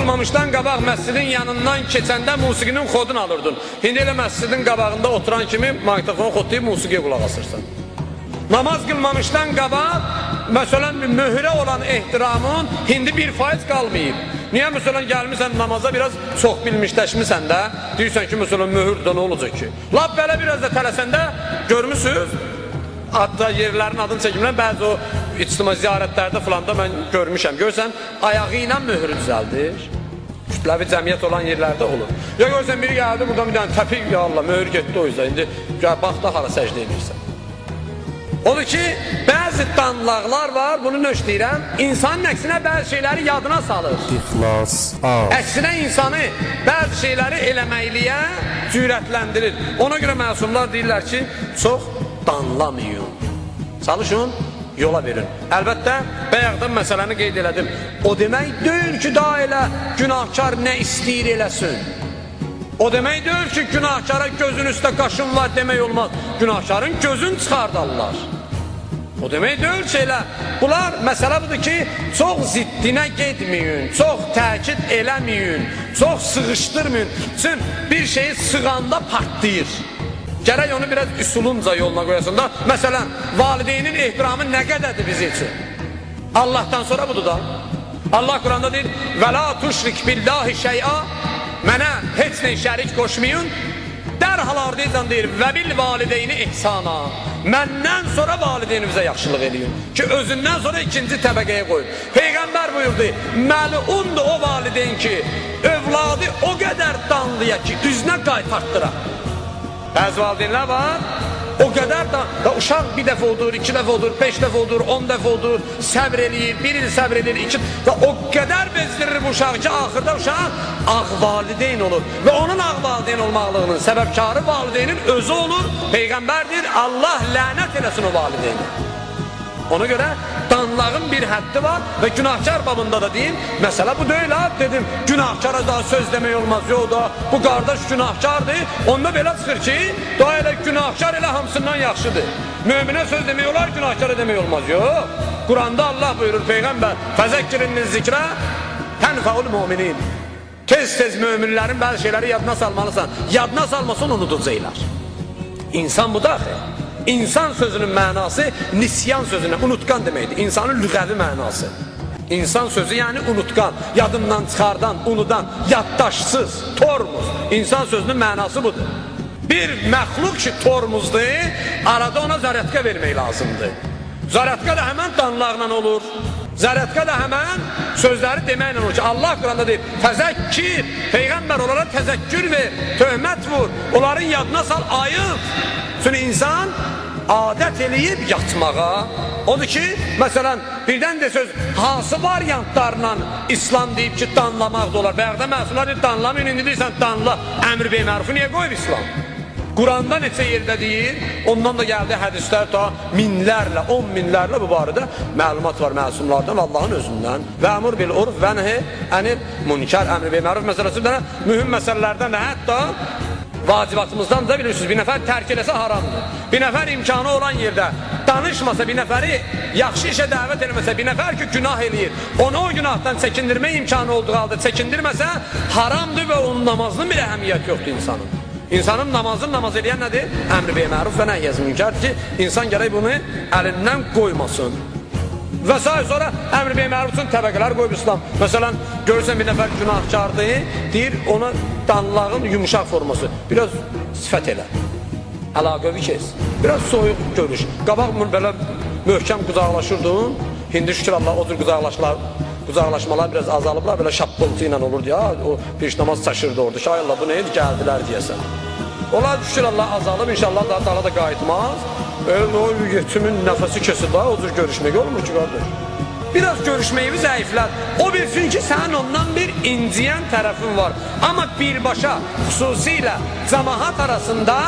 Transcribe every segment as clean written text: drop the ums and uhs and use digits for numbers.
qılmamışdan qabaq məscidin yanından keçəndə musiqinin xodunu alırdın. İndi elə məscidin qabağında oturan kimi magnitofonu xodlayıb musiqiyə qulaq asırsan. Namaz qılmamışdan qabaq, məsələn, möhrə olan ehtiramın indi 1% qalmayıb. Niyə məsələn gəlmirsən namaza biraz çox bilmişləşmirsən də, deyirsən ki, məsələn, möhürdə nə olacaq ki? Lap belə biraz da tələsəndə görmüsünüz, adda yerlərin adını çəkimlə, bəzi o ictimai ziyarətlərdə falan da mən görmüşəm. Görsən, ayağı ilə möhürü düzəldir. Kütləvi cəmiyyət olan yerlərdə olur. Ya görsən, biri gəldi, buradan bir dənə təpik, ya Allah, möhür getdi o yüzden. İndi bax da hara səcdə edirsən. Odur ki, bəzi danlaqlar var, bunu nöş deyirəm, insanın əksinə bəzi şeyləri yadına salır. İxlas, əksinə insanı bəzi şeyləri eləməkliyə cürətləndirir. Ona görə məsumlar deyirlər ki, çox danlamayın. Çalışın, yola verin. Əlbəttə, bayaqdan məsələni qeyd elədim. O demək deyil ki, da elə günahkar nə istəyir eləsin. O demək deyil ki, günahkara gözün üstə qaşın var demək olmaz. Günahkarın gözün çıxardarlar. O demək deyil ki, elə. Bunlar, məsələ budur ki, çox ziddinə getməyin, çox təkid eləməyin, çox sıxışdırmayın. Çünki bir şeyi sığanda partlayır. Gərək onu biraz üsulunca yoluna qoyasın da. Məsələn, valideynin ehtiramı nə qədərdir bizi üçün? Allahdan sonra budur da. Allah Quranda deyir, və la tuşrik billahi şey'a, mənə heç nə şərik qoşmayın. Dərhal ardıyla deyir, və bil valideyni ihsana, məndən sonra valideynimizə yaxşılıq eləyin ki, özündən sonra ikinci təbəqəyə qoyun. Peyğəmbər buyurdu, məlundur o valideyn ki, övladı o qədər danlıya ki, üzünə qaytartdıra. Bəzi valideynlər var, o qədər da uşaq bir dəfə odur, 2 dəfə odur, 5 dəfə odur, 10 dəfə odur, səbr eləyir, 1 il səbr eləyir, və o qədər bezdirir bu uşaq ki, axırda uşaq ağ valideyn olur. Və onun ağ valideyn olmaqlığının səbəbkarı valideynin özü olur. Peyğəmbərdir, Allah lənət eləsin o valideyni. Ona görə danlağın bir həddi var və günahkar babında da deyim, məsələ bu deyil ha, dedim, günahkara da söz demək olmaz, yox da, bu qardaş günahkardır, onda belə çıxır ki, da elə günahkar elə hamısından yaxşıdır. Möminə söz demək olar, günahkara demək olmaz, yox. Quranda Allah buyurur, Peyğəmbər, fəzəkkiriniz zikrə, tənfəul müminin. Tez-tez möminlərin bəzi şeyləri yadına salmalısan, yadına salmasın, unudacaqlar. İnsan bu da axı. İnsan sözünün mənası nisyan sözünə, unutqan deməkdir. İnsanın lüğəvi mənası. İnsan sözü yəni unutqan, yadından çıxardan, unudan, yaddaşsız, tormuz. İnsan sözünün mənası budur. Bir məxluq ki tormuzdur, arada ona zərətqə vermək lazımdır. Zərətqə də həmən danlaqla olur. Zərətqə də həmən sözləri deməklə olur ki, Allah Quranda deyib, təzəkkir, Peyğəmbər onlara təzəkkür ver, töhmət vur, onların yadına sal, ayıq. Çünki insan adət eləyib yatmağa. Odur ki, məsələn, birdən də söz, hansı variantlarla İslam deyib ki, danlamaq da olar. Bəyəqdə məsələr deyir, danlamayın, indi deyirsən, danla, əmr bey mərufu niyə qoyub İslam? Quranda neçə yerdə deyir, ondan da gəldi hədislər ta minlərlə, 10 minlərlə bu barədə məlumat var məsumlardan, Allahın özündən. Və əmr bil urf və nəhi ənil münkər, əmr bey məruf məsələsi mühüm məsələlərdən də hətta vacibatımızdan da bilirsiniz, bir nəfər tərk eləsə haramdır. Bir nəfər imkanı olan yerdə danışmasa, bir nəfəri yaxşı işə dəvət eləməsə, bir nəfər ki, günah eləyir, onu o günahdan çəkindirmə imkanı olduğu halda çəkindirməsə, haramdır və onun namazının bir əhəmiyyət yoxdur insanın. İnsanın namazını namaz eləyən nədir? Əmr bey məruf və nəhiyyəz münkərdir ki, insan gərək bunu əlindən qoymasın. Və sonra əmr bey məruf üçün təbəqələr qoyub İslam. Məsələn, görürsən bir nəfər günahkardır, deyir ona danlağın yumuşaq forması. Biraz sifət elə, əlaqəvi kes, biraz soyuq görüş. Qabaq belə möhkəm qucaqlaşırdın, hindi şükür Allah o cür qucaqlaşmalar biraz azalıblar, belə şappıltı ilə olurdu ya, o bir namaz çaşırdı orada, şay Allah bu neydi, gəldilər deyəsən. Onlar şükür Allah azalıb, inşallah daha dala da qayıtmaz. O yetimin nəfəsi kesildi, o cür görüşmək olmur ki, qardaş. Biraz görüşməyimi zəiflər. O bilsin ki, sənin ondan bir inciyən tərəfin var. Amma birbaşa, xüsusilə cəmahat arasında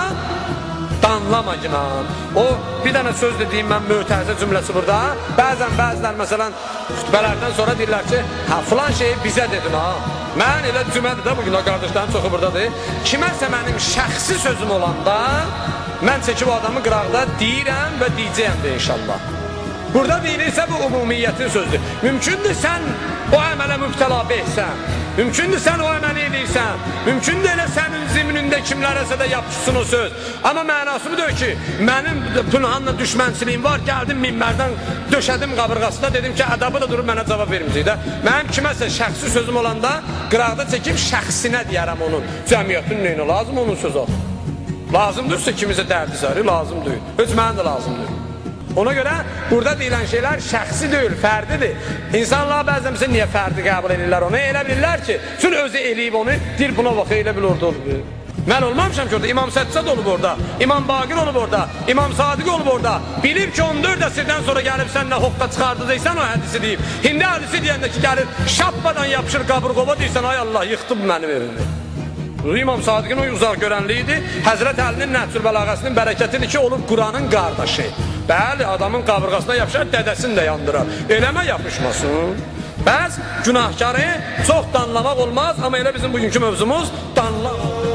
danlamacınan. O, bir dənə söz dediyim mən mötəzə cümləsi burada. Bəzən, məsələn, xütbələrdən sonra deyirlər ki, filan şeyi bizə dedin ha. Mən elə cümədir də, bugün o qardaşların çoxu buradadır. Kiməsə mənim şəxsi sözüm olanda, mən çəkib o adamı qıraqda deyirəm və deyəcəyəm də inşallah. Burada deyilirsə bu ümumiyyətin sözdür. Mümkündür sən o əmələ mübtəla behsən, Mümkündür sən o əməli edirsən, mümkündür elə sənin zimnində kimlərəsə də yapışsın o söz. Amma mənası budur ki, mənim Pünhanla düşmənçiliyim var, gəldim minbərdən döşədim qabırğasında, dedim ki, ədabı da durub mənə cavab verməyəcək də. Mənim kiməsə şəxsi sözüm olanda qıraqda çəkib şəxsinə deyərəm onun. Cəmiyyətin neyinə lazım onun sözü olsun. Lazımdırsa kimizə dərdi sarı, lazımdır. Heç mənə də lazımdır. Ona görə burada deyilən şeylər şəxsi deyil, fərdidir. İnsanlar bəzən bizə niyə fərdi qəbul edirlər onu? Elə bilirlər ki, üçün özü eləyib onu, deyir buna bax, elə bil orada olub. Mən olmamışam ki orada, İmam Səccad olub orada, İmam Baqir olub orada, İmam Sadiq olub orada. Bilib ki 14 əsrdən sonra gəlib səninlə hoqqa çıxardıysan o hədisi deyib. Hindi hədisi deyəndə ki, gəlir şappadan yapışır qabırqova deyirsən, ay Allah, yıxdım mənim evimi. İmam Sadiqin o uzaq görənliyi idi. Həzrət Əlinin Nəhcül Bəlağəsinin bərəkətidir ki, olub Quranın qardaşı. Bəli, adamın qabırğasına yapışar, dədəsini də yandırar. Eləmə yapışmasın. Bəs günahkarı çox danlamaq olmaz, amma elə bizim bugünkü mövzumuz danlamaq.